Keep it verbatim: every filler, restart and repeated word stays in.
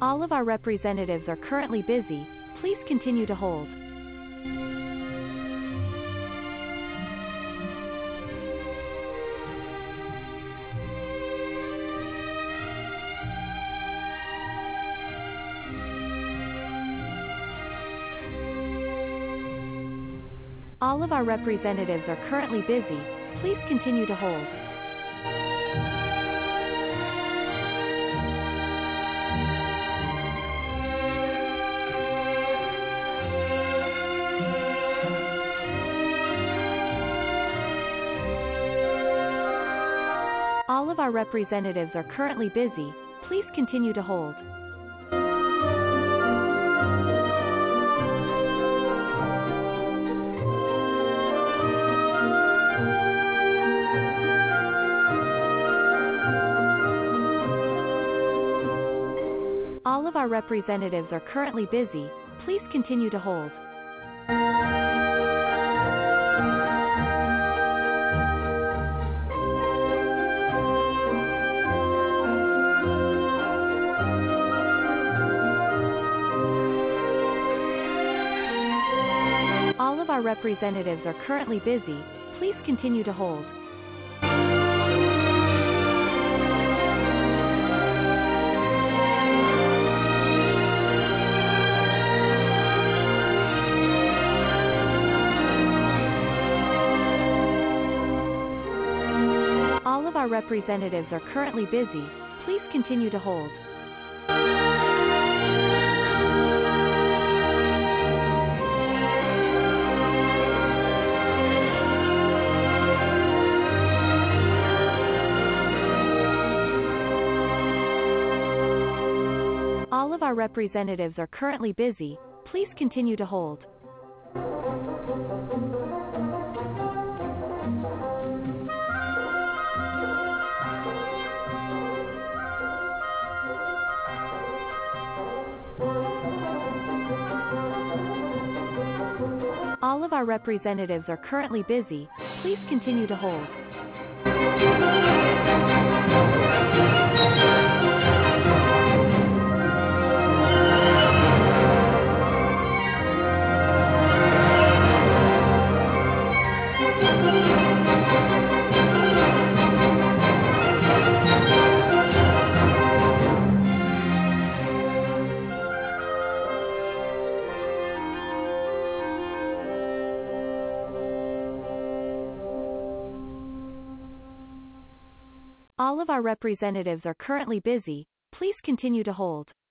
All of our representatives are currently busy. Please continue to hold. All of our representatives are currently busy. Please continue to hold. All of our representatives are currently busy. Please continue to hold. All of our representatives are currently busy. Please continue to hold. All of our representatives are currently busy. Please continue to hold. All of our representatives are currently busy. Please continue to hold. All of our representatives are currently busy. Please continue to hold. All of our representatives are currently busy. Please continue to hold. All of our representatives are currently busy. Please continue to hold.